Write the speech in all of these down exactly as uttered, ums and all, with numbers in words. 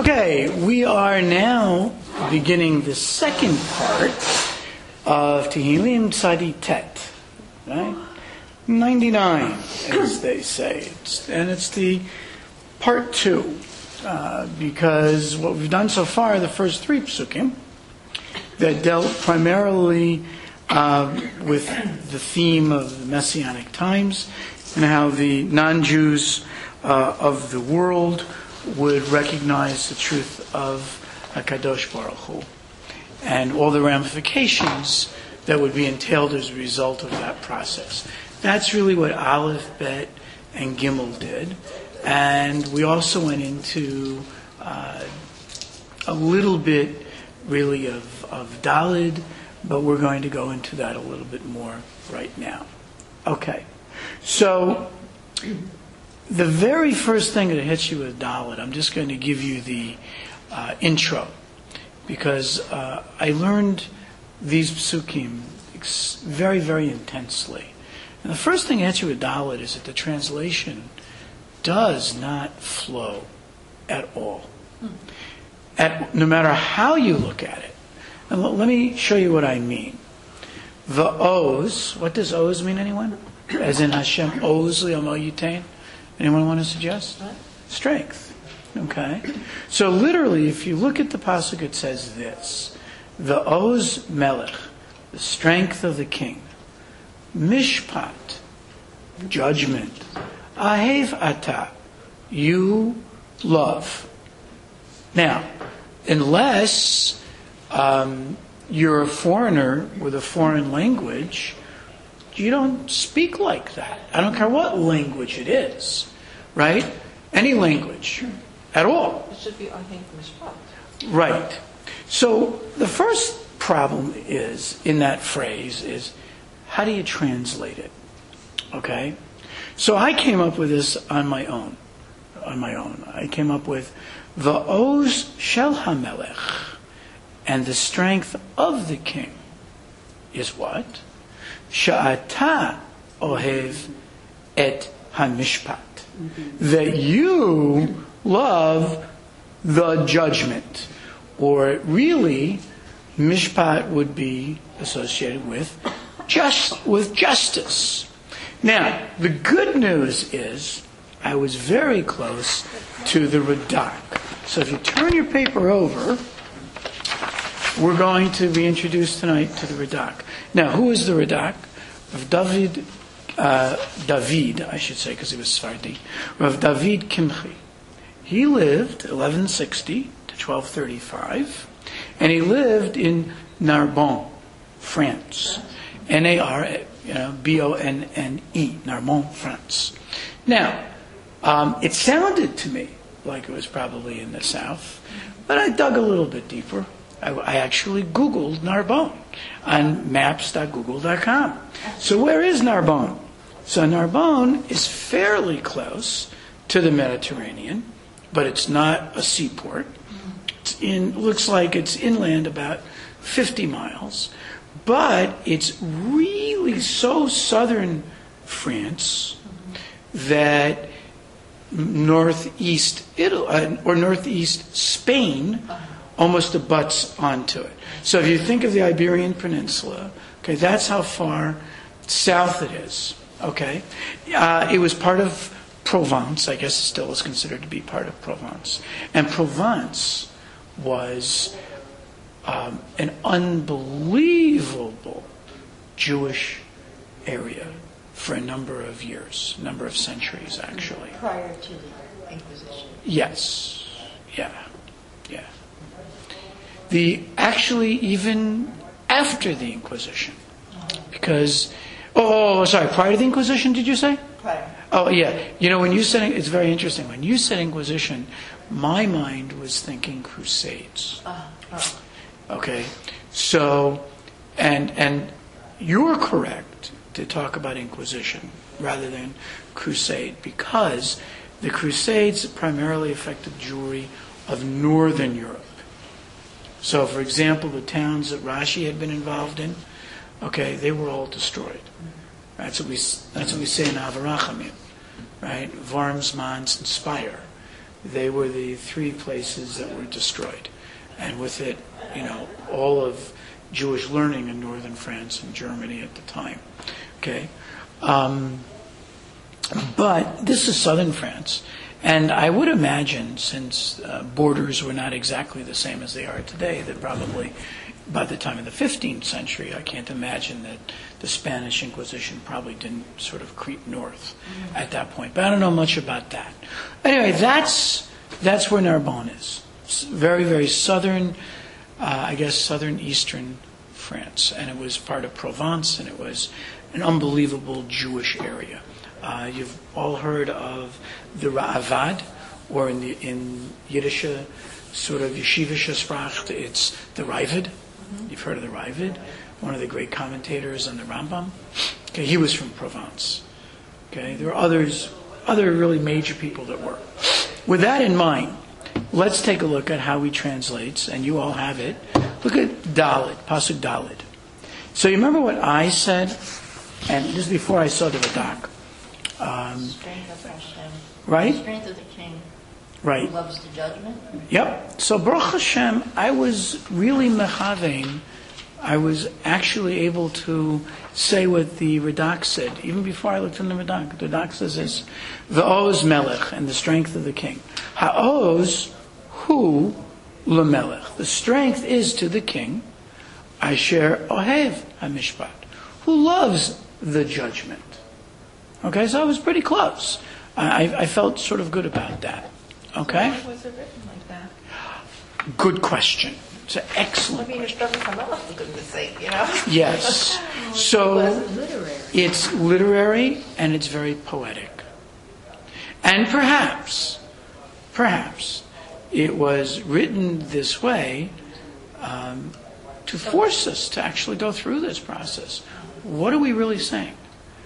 Okay, we are now beginning the second part of Tehillim Tzadi Tet, right? ninety-nine, as they say. It's, and it's the part two, uh, because what we've done so far, the first three psukim, that dealt primarily uh, with the theme of the Messianic times and how the non-Jews uh, of the world would recognize the truth of HaKadosh Baruch Hu and all the ramifications that would be entailed as a result of that process. That's really what Aleph, Bet, and Gimel did. And we also went into uh, a little bit, really, of, of Daled, but we're going to go into that a little bit more right now. Okay. So the very first thing that hits you with Daled, I'm just going to give you the uh, intro, because uh, I learned these psukim ex- very, very intensely. And the first thing that hits you with Daled is that the translation does not flow at all. At, no matter how you look at it. And l- let me show you what I mean. The O's, what does O's mean, anyone? As in Hashem O's li'amo yitain? Anyone want to suggest? Strength. Okay. So literally, if you look at the pasuk, it says this: the Oz Melech, the strength of the king. Mishpat, judgment. Ahev ata, you love. Now, unless um, you're a foreigner with a foreign language, you don't speak like that. I don't care what language it is, right? Any language at all. It should be Ahev Mishpat. Right. So the first problem is, in that phrase, is how do you translate it? Okay? So I came up with this on my own. On my own. I came up with the Oz Shel HaMelech, and the strength of the king is what? Sha'ata ohev et hamishpat. That you love the judgment. Or really, mishpat would be associated with just with justice. Now, the good news is I was very close to the Radak. So if you turn your paper over, we're going to be introduced tonight to the Radak. Now, who is the Radak? Rav David, uh, David, I should say, because he was Sephardi. Rav David Kimchi. He lived eleven sixty to twelve thirty-five, and he lived in Narbonne, France. N A R B O N N E, Narbonne, France. Now, um, it sounded to me like it was probably in the south, but I dug a little bit deeper. I, I actually Googled Narbonne on maps dot google dot com. So where is Narbonne? So Narbonne is fairly close to the Mediterranean, but it's not a seaport. It's in, looks like it's inland about fifty miles. But it's really so southern France that northeast Italy, uh, or northeast Spain almost abuts onto it. So if you think of the Iberian Peninsula, okay, that's how far south it is. Okay, uh, it was part of Provence. I guess it still is considered to be part of Provence, and Provence was Um, an unbelievable Jewish area for a number of years, a number of centuries, actually. Prior to the Inquisition. Yes. Yeah. Yeah. The actually even after the Inquisition, because oh, sorry, prior to the Inquisition, did you say? Prior. Oh, yeah. You know, when you said it's very interesting. When you said Inquisition, my mind was thinking Crusades. Uh, uh. Okay, so, and and you're correct to talk about Inquisition rather than Crusade, because the Crusades primarily affected Jewry of Northern Europe. So, for example, the towns that Rashi had been involved in, okay, they were all destroyed. That's what we that's what we say in Avarachamim, right? Worms, Mons, and Spire. they were the three places that were destroyed. And with it, you know, all of Jewish learning in northern France and Germany at the time. Okay? Um, but this is southern France. And I would imagine, since uh, borders were not exactly the same as they are today, that probably by the time of the fifteenth century, I can't imagine that the Spanish Inquisition probably didn't sort of creep north mm-hmm. at that point. But I don't know much about that. Anyway, that's that's where Narbonne is. It's very, very southern, uh, I guess southern eastern France. And it was part of Provence, and it was an unbelievable Jewish area. Uh, you've all heard of the Ra'avad, or in the in Yiddish, sort of yeshivische Sprache, it's the Raavad. Mm-hmm. You've heard of the Raavad, one of the great commentators on the Rambam. Okay, he was from Provence. Okay, there are others, other really major people that were. With that in mind, let's take a look at how he translates, and you all have it. Look at Dalet, Pasuk Dalet. So you remember what I said, and this is before I saw the Radak. Um, strength of Hashem. Right? The strength of the king. Right. Who loves the judgment. Yep. So Baruch Hashem, I was really mechavein. I was actually able to say what the Radak said, even before I looked in the Radak. The Radak says this, V'oz melech, and the strength of the king. Ha'oz hu lemelech. The strength is to the king, Asher ohev hamishpat, who loves the judgment. Okay, so I was pretty close. I, I felt sort of good about that. Okay? So why was it written like that? Good question. It's an excellent I mean, question. it doesn't come out for goodness sake, you know? Yes. So literary. It's literary and it's very poetic. And perhaps, perhaps, it was written this way um, to force us to actually go through this process. What are we really saying?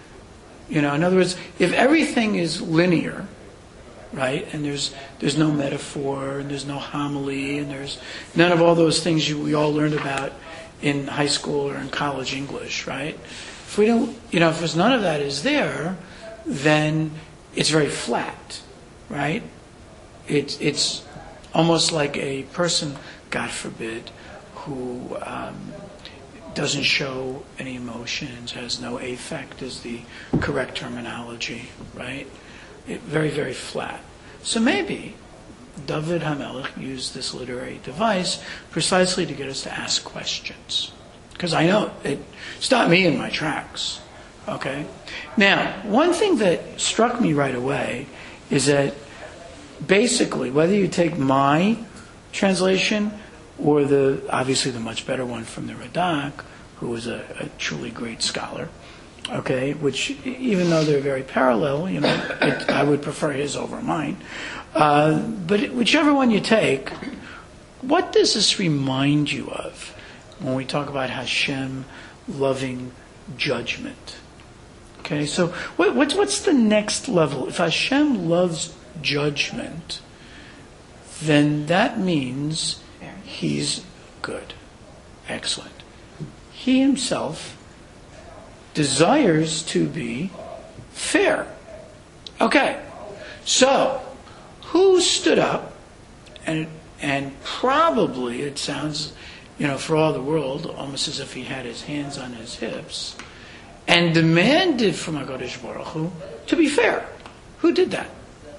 You know, in other words, if everything is linear, right, and there's there's no metaphor, and there's no homily, and there's none of all those things you, we all learned about in high school or in college English, right? If we don't, you know, if there's none of that is there, then it's very flat, right? It's it's almost like a person, God forbid, who um, doesn't show any emotions, has no affect is the correct terminology, right? It, very, very flat. So maybe David HaMelech used this literary device precisely to get us to ask questions. Because I know it stopped me in my tracks. Okay? Now, one thing that struck me right away is that basically, whether you take my translation or the obviously the much better one from the Radak, who was a, a truly great scholar, okay, which even though they're very parallel, you know, it, I would prefer his over mine. Uh, but it, whichever one you take, what does this remind you of when we talk about Hashem loving judgment? Okay, so what, what's what's the next level? If Hashem loves judgment, then that means He's good. Excellent. He himself desires to be fair. Okay. So, who stood up and and probably it sounds, you know, for all the world, almost as if he had his hands on his hips, and demanded from HaKadosh Baruch Hu to be fair. Who did that?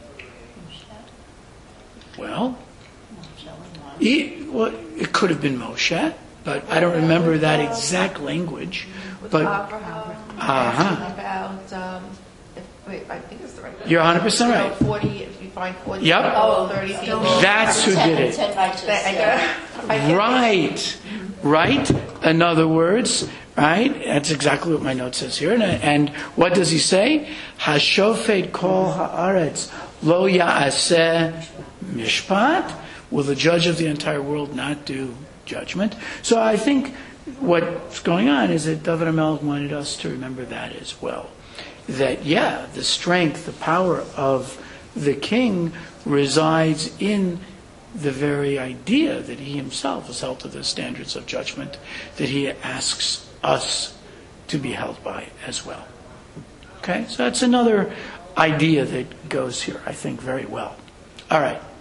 Well, he, well, it could have been Moshe, but I don't remember that exact language. With But Abraham, uh-huh. about, um, if, wait, I think it's the right number. You're one hundred percent right. You know, forty, if you find forty Yep. people, Oh, thirty people. That's who did it. Ten righteous, That- I yeah. get- I get- Right, right. In other words, right. That's exactly what my note says here. And, and what does he say? Hashofet kol haaretz lo yaaseh mishpat. Will the judge of the entire world not do judgment? So I think what's going on is that David HaMelech wanted us to remember that as well. That, yeah, the strength, the power of the king resides in the very idea that he himself is held to the standards of judgment that he asks us to be held by as well. Okay? So that's another idea that goes here, I think, very well. All right.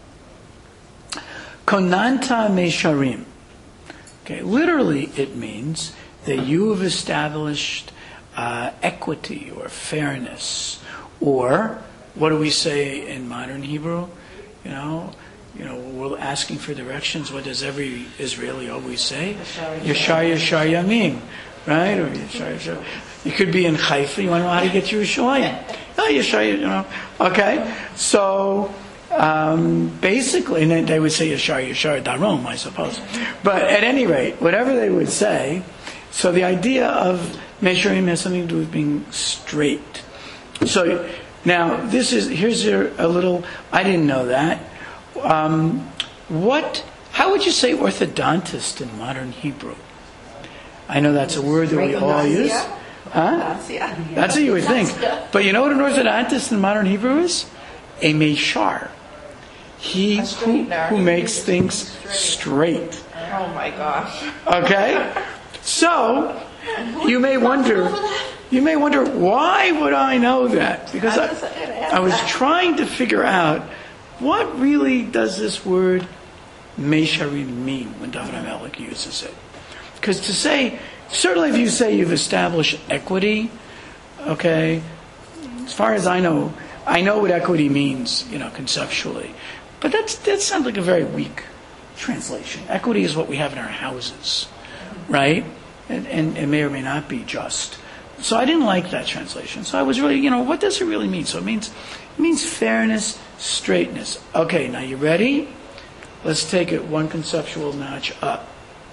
Konanta Mesharim. Okay, literally it means that you have established uh, equity or fairness, or what do we say in modern Hebrew? You know, you know, we're asking for directions. What does every Israeli always say? Yashar Yashar Yamim, right? Or Yashar Yashar. You could be in Haifa. You want to know how to get to Yerushalayim? Oh, Yashar, you know. Okay, so. Um, basically, and then they would say Yashar Yashar Darom, I suppose. But at any rate, whatever they would say, so the idea of Mesharim has something to do with being straight. So now this is here's a little. I didn't know that. Um, what? How would you say orthodontist in modern Hebrew? I know that's a word that we all use. Huh? That's what you would think. But you know what an orthodontist in modern Hebrew is? A meshar. He who, who makes things straight. Oh my gosh. Okay? So, you may wonder, you may wonder, why would I know that? Because I, I was trying to figure out, what really does this word mesharim mean when David HaMelech uses it? Because to say, certainly if you say you've established equity, okay, as far as I know, I know what equity means, you know, conceptually. But that's, that sounds like a very weak translation. Equity is what we have in our houses, right? And, and it may or may not be just. So I didn't like that translation. So I was really, you know, what does it really mean? So it means, it means fairness, straightness. Okay, now you ready? Let's take it one conceptual notch up.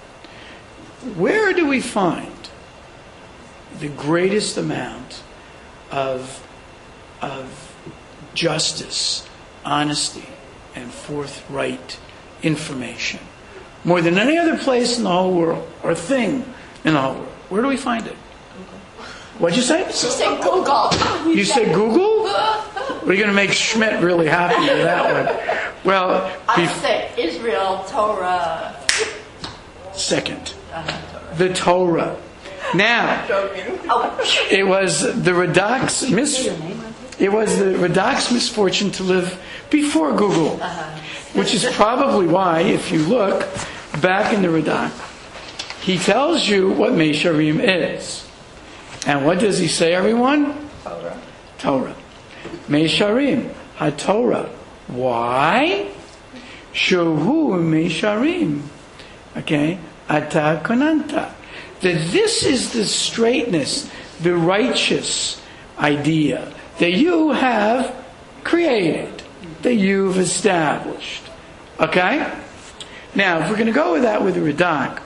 Where do we find the greatest amount of, of justice, honesty, and forthright information? More than any other place in the whole world, or thing in the whole world. Where do we find it? What'd you say? She said Google. You said Google? We're going to make Schmidt really happy with that one. Well, I bef- said Israel, Torah. second. The Torah. Now, it was the Radak's mis- it was the Radak's misfortune to live before Google, which is probably why, if you look back in the Radak, he tells you what Mesharim is. And what does he say, everyone? Torah. Torah. Mesharim, HaTorah. Why? Shohu Mesharim. Okay? Ata Konanta. That this is the straightness, the righteous idea that you have created, that you've established. Okay? Now, if we're going to go with that with the Radak,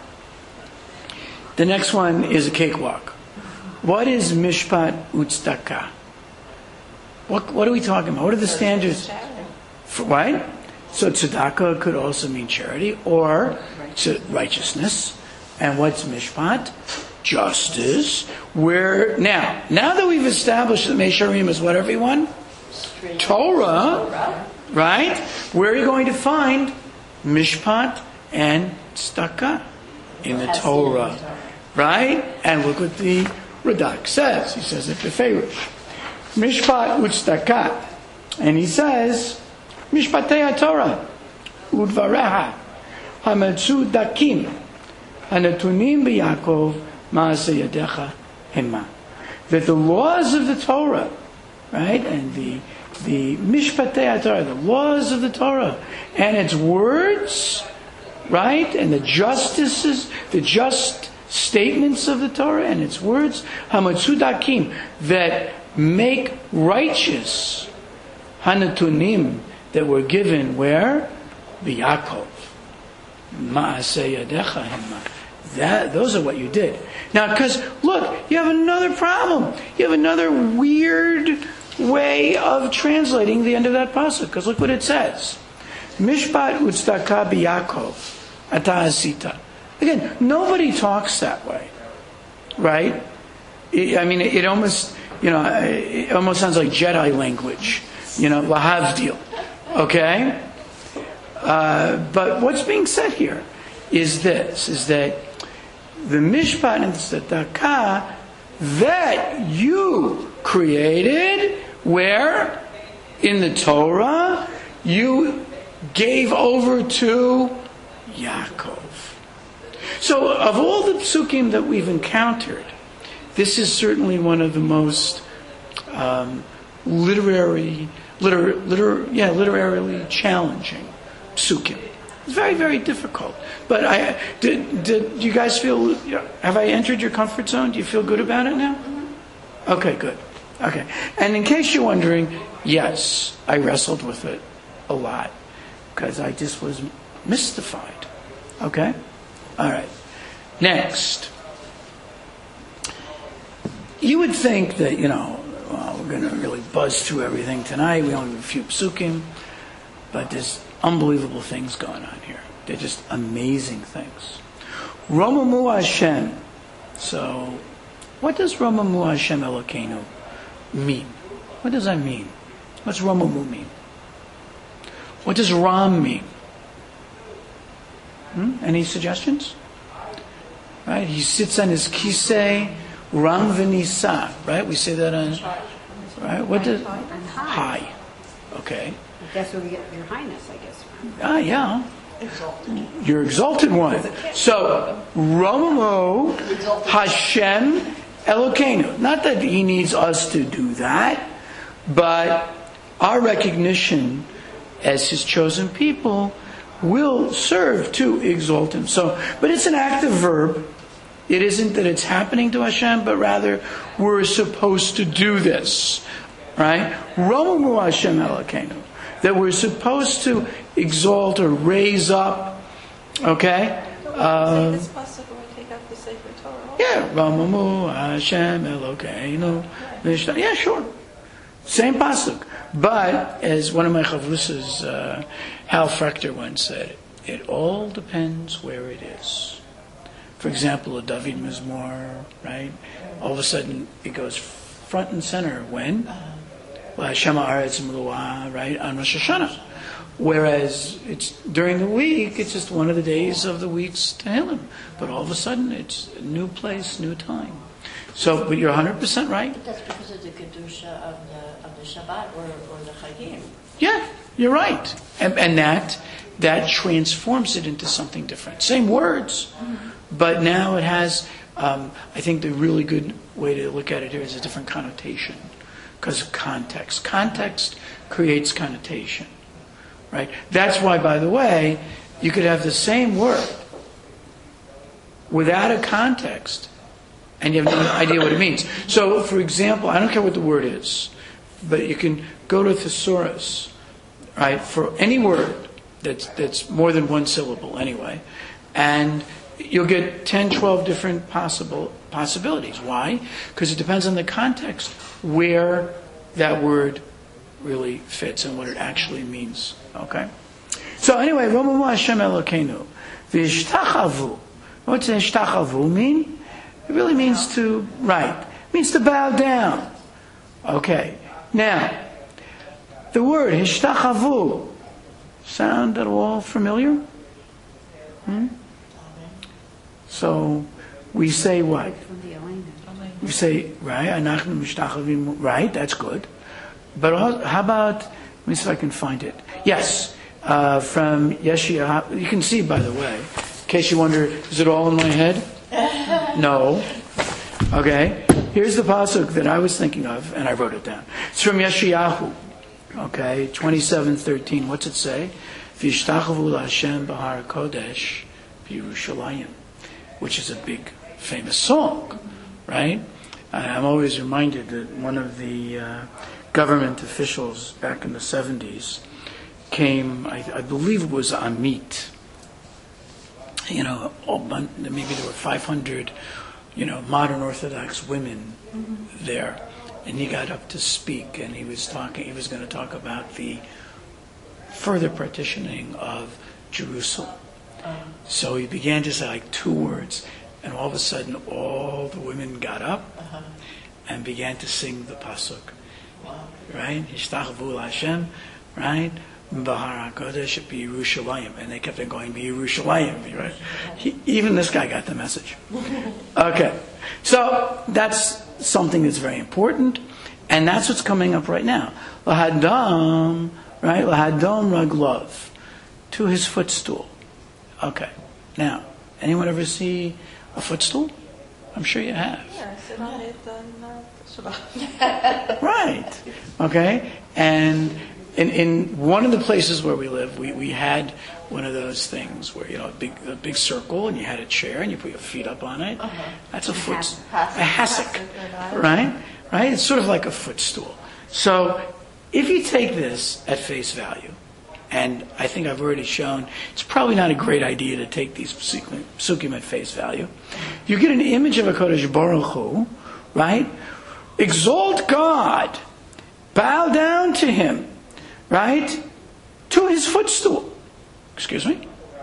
the next one is a cakewalk. What is Mishpat Utzdaka? What, what are we talking about? What are the standards? For what? So tzedakah could also mean charity or righteousness. And what's mishpat? Justice. Where now, now that we've established that Mesharim is what, everyone? Torah, right? Where are you going to find mishpat and tzedakah? In the Torah, right? And look what the Radak says. He says it beferish. Mishpat u'tzedakah. And he says, Mishpatei HaTorah udvareha hametzu dakim hanatunim b'Yakov ma'aseh yadecha hema. That the laws of the Torah, right, and the the Mishpatei HaTorah, the laws of the Torah, and its words, right, and the justices, the just statements of the Torah and its words, hametzu dakim, that make righteous, hanatunim, that were given where? B'Yakov. Ma'aseh yadecha hema. That, those are what you did. Now, because, look, you have another problem. You have another weird way of translating the end of that pasuk. Because look what it says. Mishpat u'tzedakah b'Yakov ata asita. Again, nobody talks that way. Right? I mean, it almost, you know, it almost sounds like Jedi language. You know, lahavdil. Okay? Uh, but what's being said here is this, is that the mishpat and tzedakah that you created, where? In the Torah, you gave over to Yaakov. So of all the psukim that we've encountered, this is certainly one of the most um, literary, liter, liter, yeah, literarily challenging psukim. It's very, very difficult. But I did. Did you guys feel? Have I entered your comfort zone? Do you feel good about it now? Okay, good. Okay. And in case you're wondering, yes, I wrestled with it a lot because I just was mystified. Okay? All right. Next. You would think that, you know, well, we're going to really buzz through everything tonight. We only have a few psukim. But there's unbelievable things going on here. They're just amazing things. Romamu Hashem. So, what does Romamu Hashem Elokeinu mean? What does that mean? What's Romamu mean? What does Ram mean? Hmm? Any suggestions? Right? He sits on his kisei, Ram v'nisa. Right? We say that on. Right? What does high? Okay. That's where we get your highness, I guess. Ah, yeah. Your exalted one. So, Romamu Hashem Elokeinu. Not that he needs us to do that, but our recognition as his chosen people will serve to exalt him. So, but it's an active verb. It isn't that it's happening to Hashem, but rather we're supposed to do this. Right? Romamu Hashem Elokeinu. That we're supposed to exalt or raise up. Okay? Uh, It's possible to take up the sacred Torah. yeah. Romamu Hashem Elokeinu. Yeah, sure. Same pasuk. But, as one of my chavrusas, uh, Hal Frechter once said, it all depends where it is. For example, a David Mizmor, right? All of a sudden, it goes front and center. When? Well, Shema Aretz Meluah, right, on Rosh Hashanah. Whereas it's during the week, it's just one of the days of the week's Tehillim. But all of a sudden, it's a new place, new time. So, but you're one hundred percent right. But that's because of the Kedusha of the, of the Shabbat or, or the Chagim. Yeah, you're right. And, and that that transforms it into something different. Same words, but now it has, um, I think the really good way to look at it here is a different connotation. Because of context. Context creates connotation. Right? That's why, by the way, you could have the same word without a context and you have no idea what it means. So, for example, I don't care what the word is, but you can go to thesaurus, right, for any word that's that's more than one syllable anyway, and you'll get ten, twelve different possible possibilities. Why? Because it depends on the context where that word really fits and what it actually means. Okay? So anyway, Romamu Hashem Elokeinu. V'ishtachavu. What's ishtachavu mean? It really means to, right, it means to bow down. Okay. Now, the word ishtachavu, sound at all familiar? Hmm? So, we say what? We say, right, anachnu mishtachavim, right, that's good. But how about, let me see if I can find it. Yes, uh, from Yeshia, you can see, by the way, in case you wonder, is it all in my head? No. Okay, here's the pasuk that I was thinking of, and I wrote it down. It's from Yeshayahu, okay, twenty-seven thirteen. What's it say? V'yishtachavu l'Hashem b'har kodesh b'Yerushalayim, which is a big, famous song. Right? I'm always reminded that one of the uh, government officials back in the seventies came, I, I believe it was Amit. You know, maybe there were five hundred, you know, modern Orthodox women mm-hmm. there. And he got up to speak, and he was talking, he was going to talk about the further partitioning of Jerusalem. Um, so he began to say like two words. And all of a sudden, all the women got up uh-huh. and began to sing the pasuk. Wow. Right? Yishtachavu Hashem, right? B'har HaKodesh b'Yerushalayim. And they kept on going, b'Yerushalayim. Right? He, even this guy got the message. Okay. So, that's something that's very important. And that's what's coming up right now. Lahadam, right? Lahadam raglov. to his footstool. Okay. Now, anyone ever see a footstool? I'm sure you have. Yeah, I sit on it on uh, Shabbat. Right. Okay. And in, in one of the places where we live, we, we had one of those things where, you know, a big, a big circle, and you had a chair, and you put your feet up on it. Uh-huh. That's a foot, hassock. a hassock, Hassock, right? Right? It's sort of like a footstool. So if you take this at face value, and I think I've already shown, it's probably not a great idea to take these psukim at face value. You get an image of a Kodesh Baruch Hu, right? Exalt God, bow down to Him, right? To His footstool. Excuse me?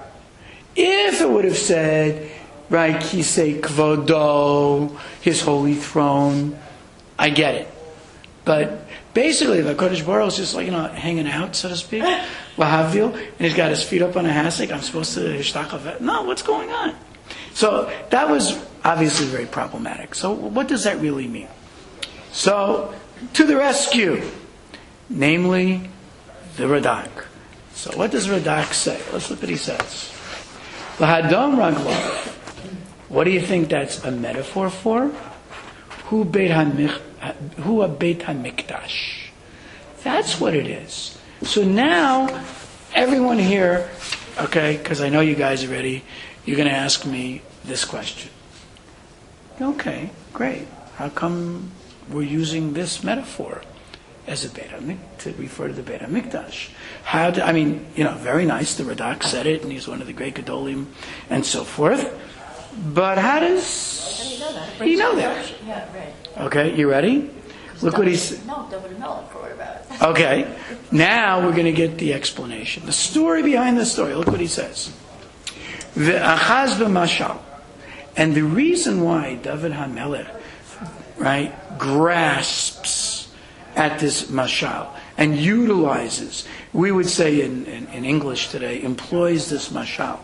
If it would have said, right, Kisei Kvodo, His holy throne, I get it. But basically, the Kodesh Baruch is just like, you know, hanging out, so to speak, lahavdil, and he's got his feet up on a hassock. I'm supposed to hishtakav. No, what's going on? So that was obviously very problematic. So what does that really mean? So, to the rescue, namely the Radak. So what does Radak say? Let's look what he says. Lahadam Raglav. What do you think that's a metaphor for? Hu Beit HaMich- Hu Beit HaMikdash. That's what it is. So now, everyone here, okay, because I know you guys are ready, you're going to ask me this question. Okay, great. How come we're using this metaphor as a Beit HaMikdash, to refer to the Beit HaMikdash? How do, I mean, you know, very nice, the Radak said it, and he's one of the great Gedolim, and so forth. But how does How do you know that? he know that? Yeah, right. Okay, you ready? Look what he's... No, David Melech wrote about it. Okay, now we're going to get the explanation. The story behind the story. Look what he says. The Achaz b'mashal. And the reason why David HaMelech, right, grasps at this mashal and utilizes, we would say in, in, in English today, employs this mashal.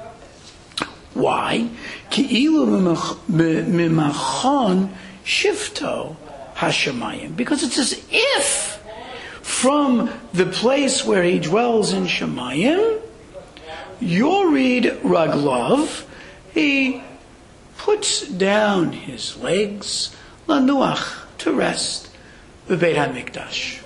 Why? Ki'ilu mimachon shifto hashamayim. Because it's as if from the place where he dwells in Shemayim, Yorid Raglov, he puts down his legs, lanuach, to rest, the Beit HaMikdash.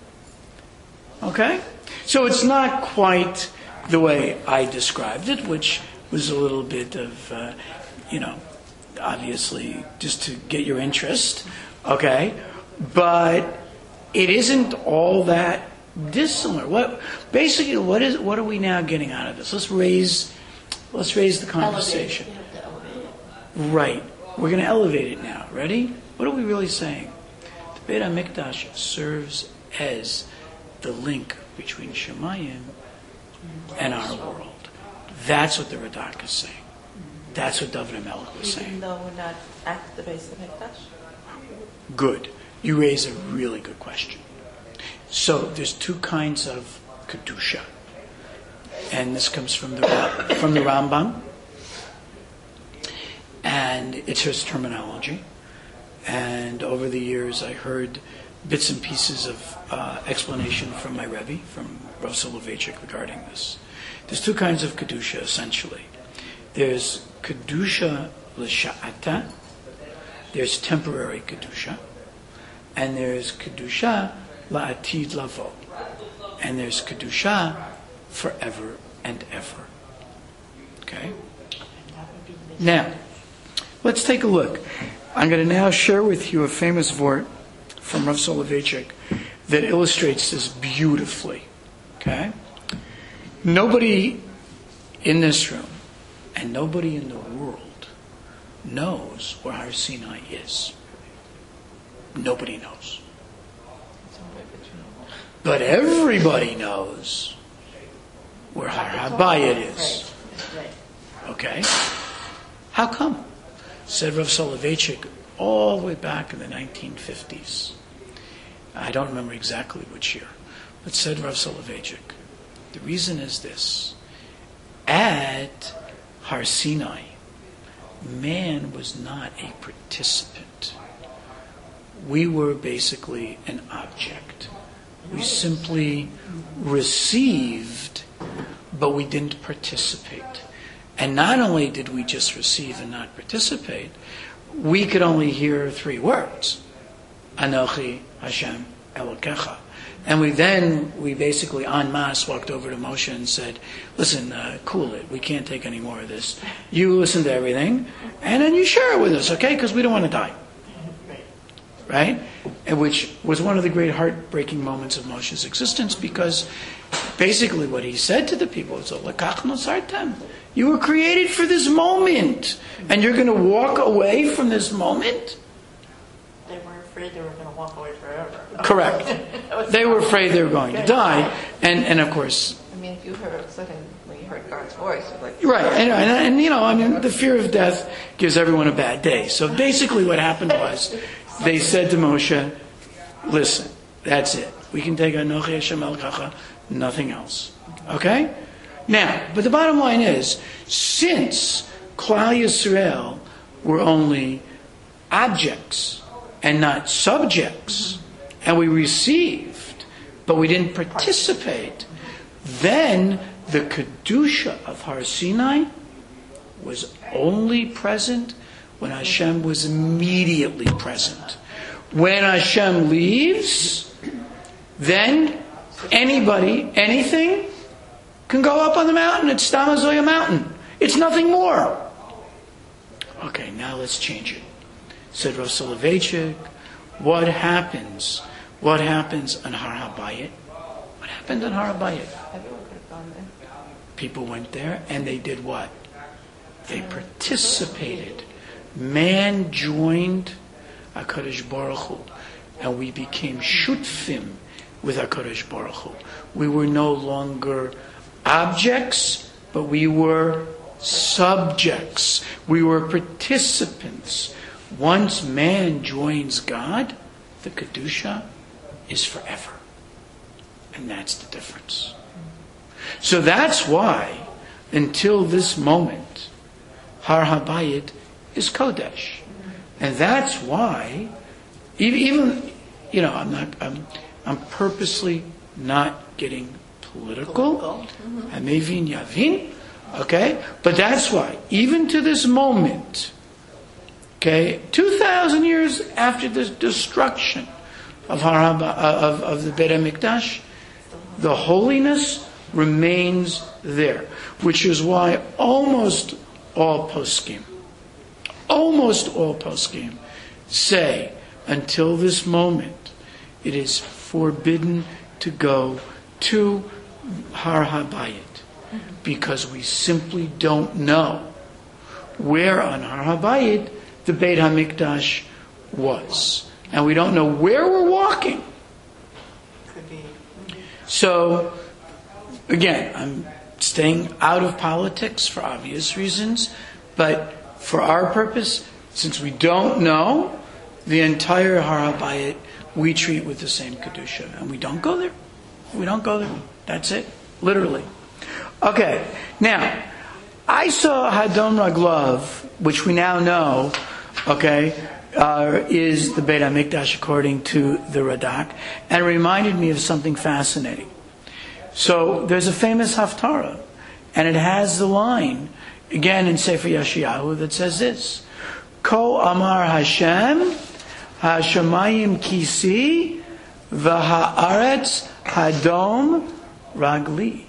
Okay? So it's not quite the way I described it, which was a little bit of, uh, you know, obviously just to get your interest, okay? But it isn't all that dissimilar. What basically what is what are we now getting out of this? Let's raise let's raise the conversation. Elevate it. You have to elevate it. Right. We're going to elevate it now. Ready? What are we really saying? The Beit HaMikdash serves as the link between Shemayim and our world. That's what the Radak is saying. That's what David HaMelech was saying. Even though we're not at the base of Mikdash. Good. You raise a really good question. So there's two kinds of Kedusha. And this comes from the from the Rambam. And it's his terminology. And over the years I heard bits and pieces of uh, explanation from my Rebbe, from Rav Soloveitchik regarding this. There's two kinds of Kedusha, essentially. There's Kedusha L'Sha'ata, there's temporary Kedusha, and there's Kedusha La'atid Lavo, and there's Kedusha forever and ever. Okay? Now, let's take a look. I'm going to now share with you a famous vort from Rav Soloveitchik that illustrates this beautifully. Okay? Nobody in this room and nobody in the world knows where Har Sinai is. Nobody knows. But everybody knows where Har Habayit is. Okay? How come? Said Rav Soloveitchik all the way back in the nineteen fifties. I don't remember exactly which year, but said Rav Soloveitchik, the reason is this. At Har Sinai, man was not a participant. We were basically an object. We simply received but we didn't participate. And not only did we just receive and not participate, we could only hear three words. Anochi Hashem Elokecha. And we then, we basically en masse walked over to Moshe and said, listen, uh, cool it. We can't take any more of this. You listen to everything, and then you share it with us, okay? Because we don't want to die. Right? And which was one of the great heartbreaking moments of Moshe's existence, because basically what he said to the people is, Lekach nosartem. You were created for this moment, and you're going to walk away from this moment? They were afraid they were going to walk away forever. Correct. They were afraid they were going to die, and, and of course... I mean, if you heard a second, when you heard God's voice, it's like... Right, and, and, and you know, I mean, the fear of death gives everyone a bad day. So basically what happened was, they said to Moshe, listen, that's it. We can take Anochi Hashem Elokecha, nothing else. Okay? Now, but the bottom line is, since Klal Yisrael were only objects and not subjects, and we received, but we didn't participate, then the Kedusha of Har Sinai was only present when Hashem was immediately present. When Hashem leaves, then anybody, anything, can go up on the mountain. It's Stam HaZoya mountain. It's nothing more. Okay, now let's change it. Said Rav Soloveitchik, what happens? What happens on Har HaBayit? What happened on Har HaBayit? Everyone could have gone there. People went there and they did what? They participated. Man joined HaKadosh Baruch Hu, and we became shutfim with HaKadosh Baruch Hu. We were no longer objects, but we were subjects. We were participants. Once man joins God, the Kedusha is forever. And that's the difference. So that's why, until this moment, Har HaBayit is Kodesh. And that's why, even, you know, I'm not, I'm, I'm purposely not getting political. I may vin yavin, okay? But that's why, even to this moment, okay, two thousand years after the destruction of Har Haba, of, of the Beit HaMikdash, the holiness remains there, which is why almost all poskim, almost all poskim say, until this moment, it is forbidden to go to Har HaBayit, because we simply don't know where on Har HaBayit the Beit HaMikdash was. And we don't know where we're walking. Could be. So, again, I'm staying out of politics for obvious reasons, but for our purpose, since we don't know, the entire Har HaBayit we treat with the same Kedusha. And we don't go there. We don't go there. That's it. Literally. Okay. Now, I saw Hadon Raglav, which we now know, okay, uh, is the Beit HaMikdash according to the Radak, and it reminded me of something fascinating. So, there's a famous Haftarah, and it has the line, again in Sefer Yeshayahu, that says this: Ko Amar Hashem, Hashemayim Kisi, V'ha'aretz Hadom Ragli.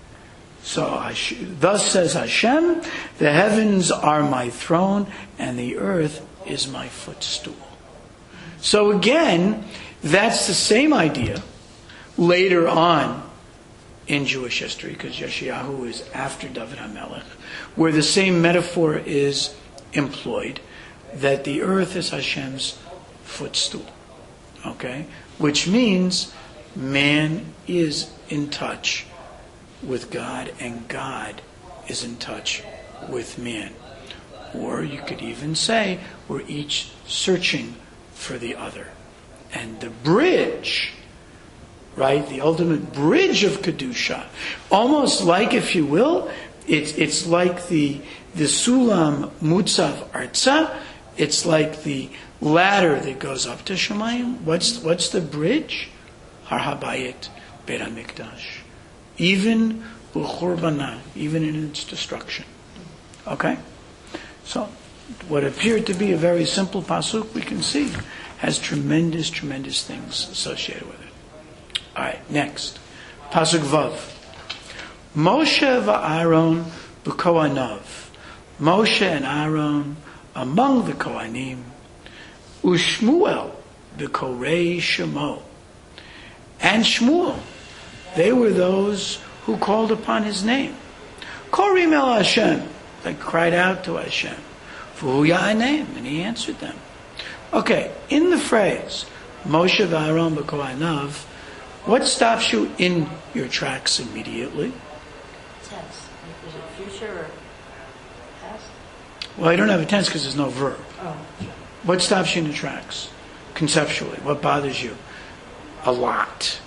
So, thus says Hashem, the heavens are my throne, and the earth is my footstool. So again, that's the same idea later on in Jewish history, because Yeshayahu is after David HaMelech, where the same metaphor is employed, that the earth is Hashem's footstool. Okay? Which means man is in touch with God, and God is in touch with man. Or you could even say we're each searching for the other. And the bridge, right, the ultimate bridge of Kedusha, almost like, if you will, it's it's like the the Sulam Mutzav Arza, it's like the ladder that goes up to Shemayim. What's what's the bridge? Har HaBayit, Beit HaMikdash. Even u'churbana, even in its destruction. Okay? So, what appeared to be a very simple pasuk, we can see, has tremendous, tremendous things associated with it. All right, next. Pasuk Vav. Moshe va'Aaron b'kohanav. Moshe and Aaron among the Kohanim. Ushmuel b'korei Shemo. And Shmuel, they were those who called upon his name. Korim el Hashem. They cried out to Hashem. V'hu ya'aneim, and he answered them. Okay, in the phrase, Moshe v'Aaron b'kohanav, what stops you in your tracks immediately? Tense. Is it future or past? Well, you don't have a tense because there's no verb. Oh. What stops you in the tracks? Conceptually, what bothers you? A lot.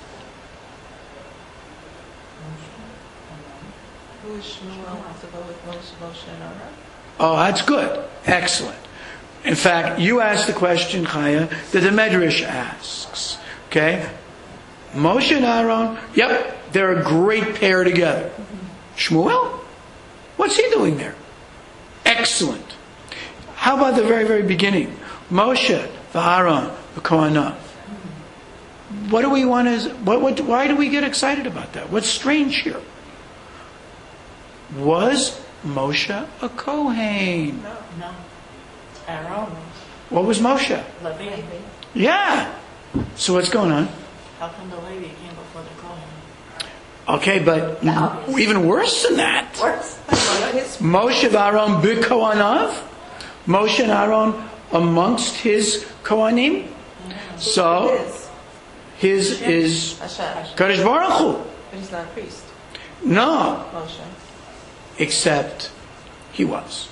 Who is Shmuel? Have to go with Moshe, Moshe and Aaron? Oh, that's good. Excellent. In fact, you asked the question, Chaya, that the Medrash asks. Okay? Moshe and Aaron, yep, they're a great pair together. Shmuel? What's he doing there? Excellent. How about the very, very beginning? Moshe, v'Aaron, v'Kohanav. What do we want to, what, what, why do we get excited about that? What's strange here? Was Moshe a Kohen? No. No. It's Aaron. What was Moshe? Levi. Yeah. So what's going on? How come the Levi came before the Kohen? Okay, but No. even worse than that. Worse. Moshe v'Aaron b'Kohanav. Moshe and Aaron amongst his Kohanim. So his is Hashem. Kadosh Baruch Hu. But he's not a priest. No, Moshe. except he was.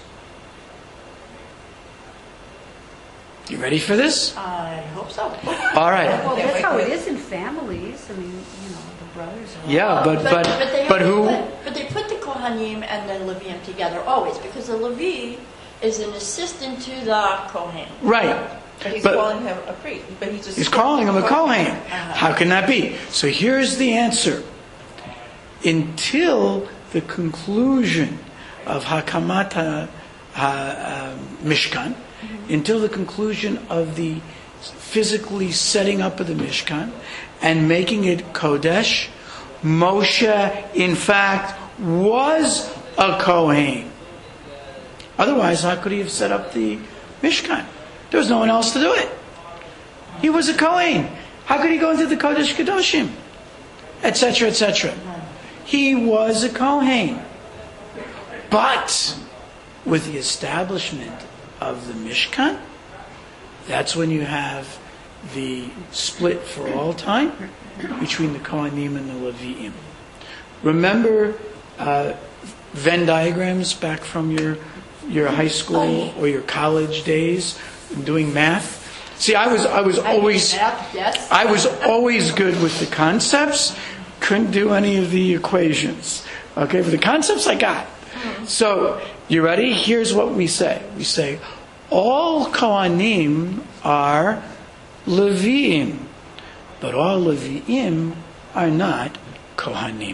You ready for this? I hope so. All right. Well, that's how it is in families. I mean, you know, the brothers are... Yeah, but but they but who? Put, but they put the Kohanim and the Leviim together always because the Levi is an assistant to the Kohen. Right. But he's But- calling him a priest. But he just He's calling him a Kohen. How can that be? So here's the answer. Until the conclusion of Hakamata uh, Mishkan, until the conclusion of the physically setting up of the Mishkan and making it Kodesh, Moshe, in fact, was a Kohen. Otherwise, how could he have set up the Mishkan? There was no one else to do it. He was a Kohen. How could he go into the Kodesh Kedoshim? Etc., et cetera. He was a Kohen. But with the establishment of the Mishkan, that's when you have the split for all time between the Kohanim and the Leviim. Remember uh, Venn diagrams back from your your high school or your college days doing math? See, I was I was always Yes. I was always good with the concepts, couldn't do any of the equations. Okay, but the concepts I got. So, you ready? Here's what we say. We say, all Kohanim are Leviim, but all Leviim are not Kohanim.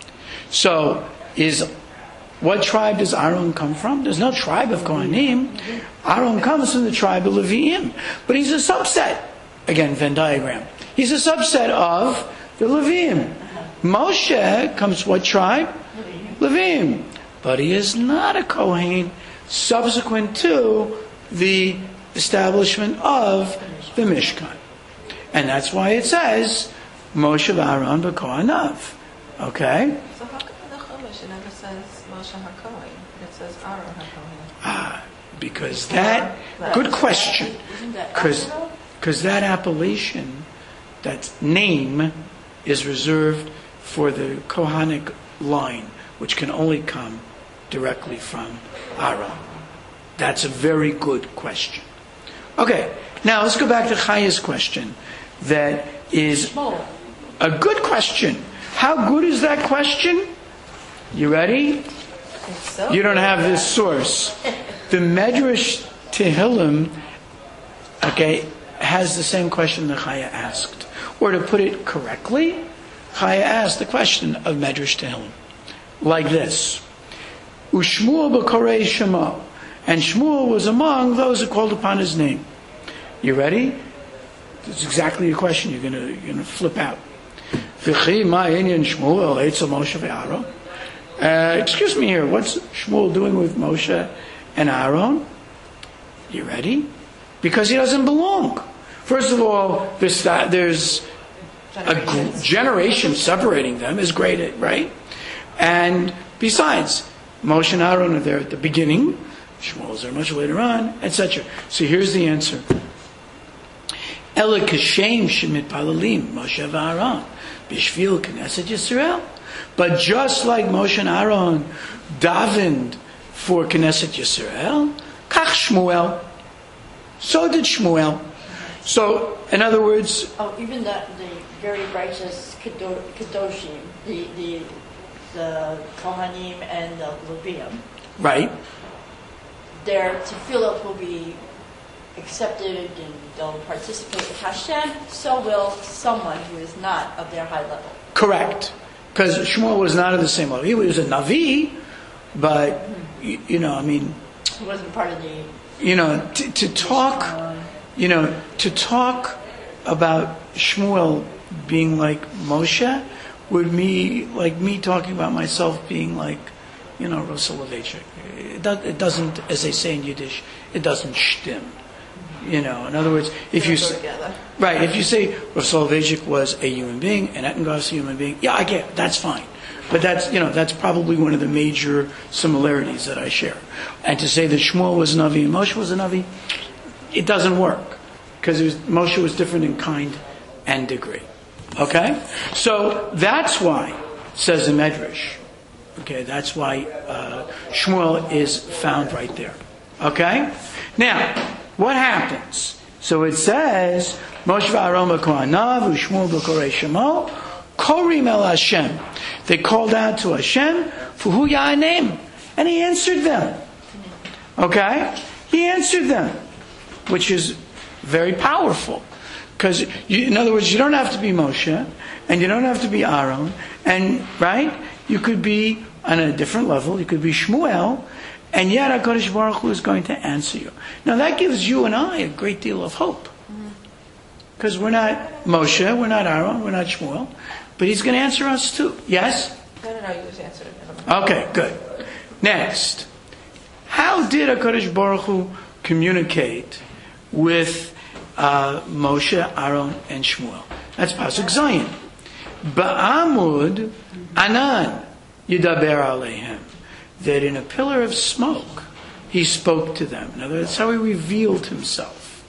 So, is what tribe does Aaron come from? There's no tribe of Kohanim. Aaron comes from the tribe of Leviim, but he's a subset. Again, Venn diagram. He's a subset of the Leviim. Moshe comes from what tribe? Leviim. But he is not a Kohen subsequent to the establishment of the Mishkan. And that's why it says, Moshe v'Aaron b'Kohanav. Okay? So how come in the Chumash it never says Moshe HaKohen? It says Aaron HaKohen. Ah, because that, good question. Isn't that Because Aaron? because that appellation, that name, is reserved for the Kohanic line, which can only come directly from Aaron. That's a very good question. Okay, now let's go back to Chaya's question. That is a good question. How good is that question? You ready? It's so You don't good. have this source. The Medrash Tehillim, okay, has the same question that Chaya asked. Or to put it correctly, Chaya asked the question of Medrash Tehillim. like this. Ushmuel b'korei Shemo. And Shmuel was among those who called upon his name. You ready? This is exactly the question you're going to you're going to flip out. V'chi ma inyan Shmuel etzel Moshe ve'Aaron. Uh, excuse me here, what's Shmuel doing with Moshe and Aaron? You ready? Because he doesn't belong. First of all, there's, there's a g- generation separating them is great, right? And besides, Moshe and Aaron are there at the beginning, Shmuel's there much later on, et cetera. So here's the answer. Ela kashem shemit palalim Moshe v'Aaron b'shvil Knesset Yisrael. But just like Moshe and Aaron davened for Knesset Yisrael, kach Shmuel. So did Shmuel. So, in other words... Oh, even the, the very righteous Kedo- Kedoshim, the, the, the Kohanim and the Levium. Right. Their tefillot will be accepted and they'll participate with Hashem, so will someone who is not of their high level. Correct. Because Shmuel was not at the same level. He was a Navi, but, you, you know, I mean... He wasn't part of the... You know, to, to talk... You know, to talk about Shmuel being like Moshe would me like me talking about myself being like, you know, Rosh Soloveitchik. It, do, it doesn't, as they say in Yiddish, it doesn't shtim. You know, in other words, if you say, right, if you say Rosh Soloveitchik was a human being and Ettinghoff is a human being, yeah, I get it, that's fine. But that's, you know, that's probably one of the major similarities that I share. And to say that Shmuel was a Navi and Moshe was a Navi, it doesn't work. Because Moshe was different in kind and degree. Okay? So that's why, says the Medrash, okay, that's why uh, Shmuel is found right there. Okay? Now, what happens? So it says, Moshe v'Aaron b'kohanav, u'Shmuel b'korei Shemo, korim el Hashem. They called out to Hashem, Fuhu ya'anim. And he answered them. Okay? He answered them. Which is very powerful. Because, in other words, you don't have to be Moshe, and you don't have to be Aaron, and, right? You could be on a different level, you could be Shmuel, and yet HaKadosh Baruch Hu is going to answer you. Now that gives you and I a great deal of hope. Because we're not Moshe, we're not Aaron, we're not Shmuel, but he's going to answer us too. Yes? No, no, no, you just answered it. Okay, good. Next. How did HaKadosh Baruch Hu communicate with uh, Moshe, Aaron, and Shmuel? That's Pasuk Zion. Ba'amud anan yidaber aleihem. That in a pillar of smoke, he spoke to them. In other words, that's how he revealed himself.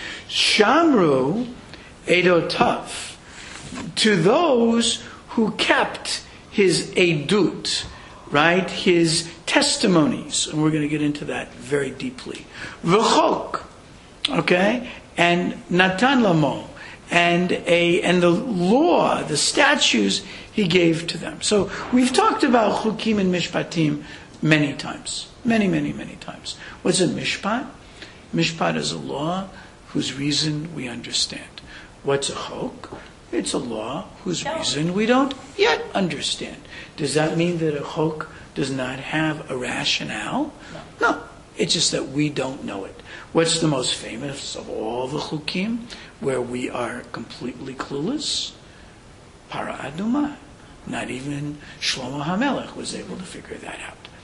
Shamru edotav. To those who kept his edut, right? His testimonies. And we're going to get into that very deeply. V'chok. Okay? And Natan Lamo. And a and the law, the statutes he gave to them. So we've talked about Chukim and Mishpatim many times. Many, many, many times. What's a Mishpat? Mishpat is a law whose reason we understand. What's a Chok? It's a law whose reason we don't yet understand. Does that mean that a Chok does not have a rationale? No. No. It's just that we don't know it. What's the most famous of all the chukim where we are completely clueless? Para Aduma. Not even Shlomo HaMelech was able to figure that out.